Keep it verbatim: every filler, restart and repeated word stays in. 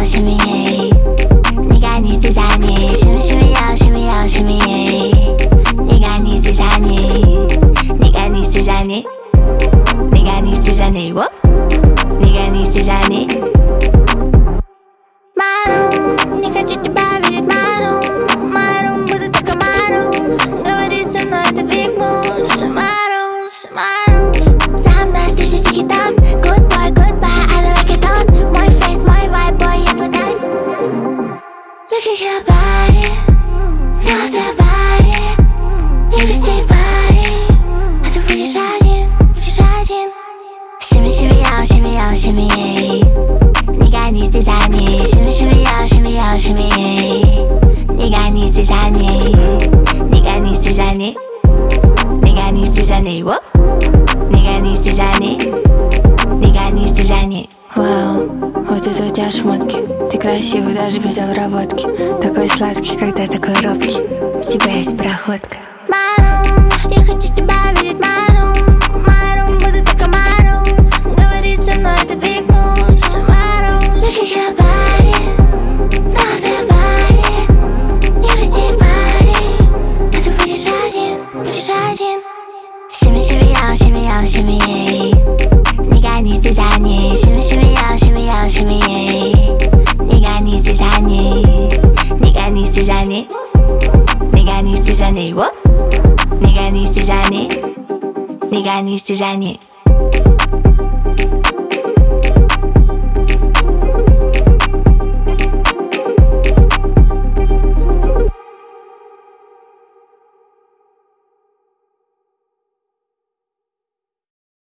是迷，你赶你死在你，是不是迷药是迷药是迷，你赶你死在你，你赶你死在你，你赶你死在你，我，你赶你死在你。Мару, не хочу тебя видеть, Мару, Мару, буду только Марус, говорит со мной это Big Moves, Марус, Марус. Со мной встреча тихий тон, good boy, goodbye, I don't like it on, мой face, мой vibe, boy, я твой тайп. Look at your body, на твоей body, не жди парень, а ты будешь один, будешь один. Shimmy, shimmy, y'all, shimmy, y'all, shimmy. 你赶你死在你，是不是迷药是迷药是迷，你赶你死在你，你赶你死在你，你赶你死在你，我，你赶你死在你，你赶你死在你。 Вау, вот это у тебя шмотки. Ты красивый даже без обработки. Такой сладкий, когда такой робкий. У тебя есть проходка. Мару, я хочу тебя видеть, Мару, Мару, буду только Марус, говорит со мной это Big Moves, Мару. Look at your body, на твоей body, не жди парень, а ты будешь один, будешь один. Shimmy, shimmy, y'all, shimmy, y'all, shimmy. 你赶你死在你，是不是迷药是迷药是迷，你赶你死在你，你赶你死在你，你赶你死在你，我，你赶你死在你，你赶你死在你。